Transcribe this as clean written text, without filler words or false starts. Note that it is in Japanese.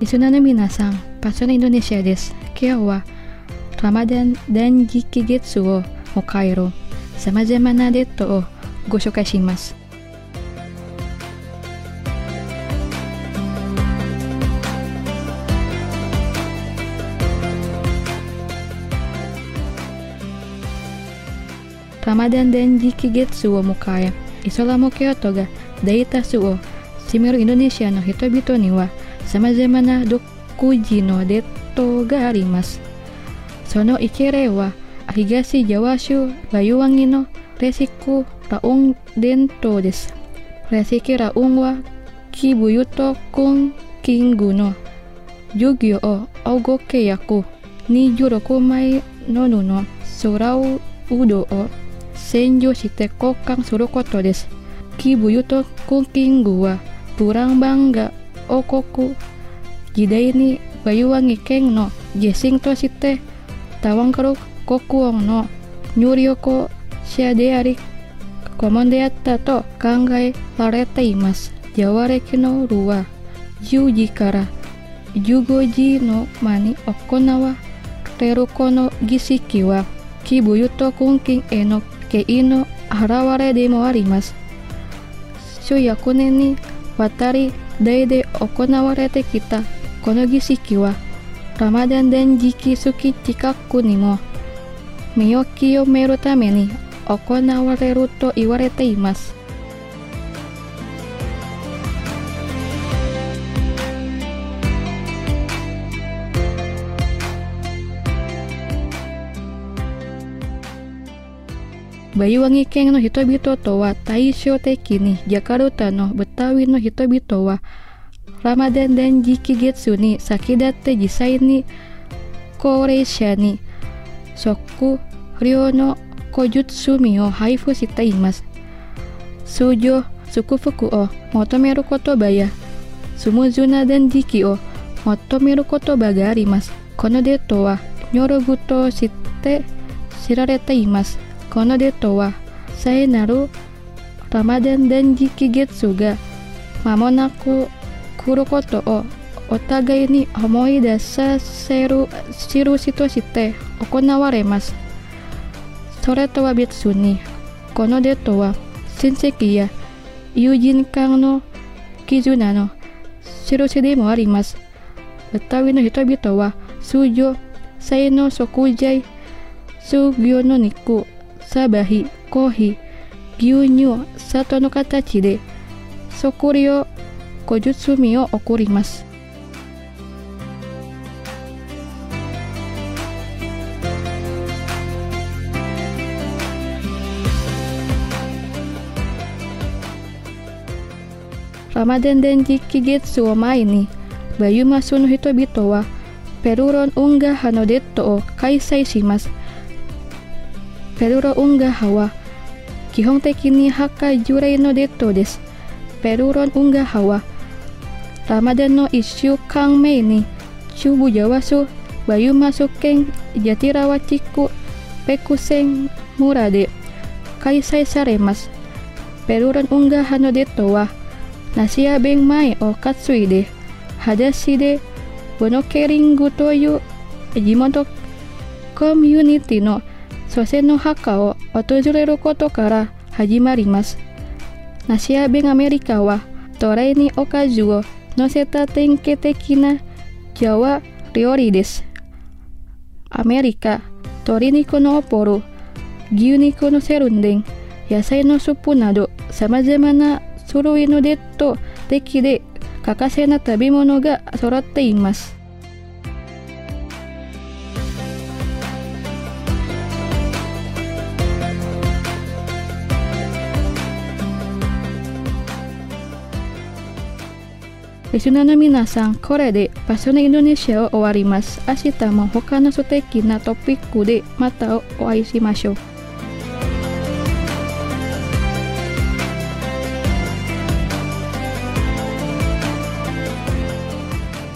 リスナーの皆さん、パーソナインドネシアです。今日はラマダン断食月を迎えるさまざまなデートをご紹介します。ラマダン断食月を迎え、イスラム教徒が大多数を占めるインドネシアの人々にはさまざまな独自の伝統があります。その一例は東ジャワ州バユワンのレシクラウン伝統です。レシクラウンはキブユとクンキングの授業を仰げ約26枚の布空うどを洗浄して交換することです。キブユとクンキングはperang bangga okoku jidai ni bayuwangi keng no jesing to site tawang karo kokuong no nyurioko shiadeari komondeatta to kangai larete imas jawareki no ruwa juji kara jugoji no mani okonawa teruko no gisiki wa kibuyu to kunking eno kei no haraware de mo arimasu shuyakune ni watari daide okonawarete kita kono gisiki wa Ramadan danjiki suki chikaku ni mo miyokiをめるために行われると言われています。バユワンギ県の人々とは対照的にジャカルタのブタウィの人々はラマダン断食月に先立って実際に高齢者に食料の小包を配布しています。通常、祝福を求める言葉やスムーズな断食を求める言葉があります。この伝統はニョルグとして知られています。この伝統は聖なるラマダン断食月が間もなく来ることをお互いに思い出させる印として行われます。それとは別に、この伝統は親戚や友人間の絆の印でもあります。ブタウィの人々は通常、祭の食材、数行の肉、サバヒ、コーヒー、牛乳、砂糖の形で食料小包を送ります。ラマダン断食月を前に、バユマスの人々はペルロン運河派の伝統を開催します。ペルロン運河派は基本的に墓従来の伝統です。ペルロン運河派はラマダンの1週間前に中部ジャワ州バユマス県ジャティラワ地区ペクセン村で開催されます。ペルロン運河派の伝統はナシアベン前を担いで裸足でボノケリングという地元コミュニティの祖先の墓を訪れることから始まります。ナシアベンアメリカはトレイにおかずを乗せた典型的なジャワ料理です。アメリカ、鶏肉のオポロ、牛肉のセルンデン、野菜のスープなど様々な種類の伝統的で欠かせない食べ物が揃っています。リスナーの皆さん、これでパーソナインドネシアを終わります。明日も他の素敵なトピックでまたお会いしましょう。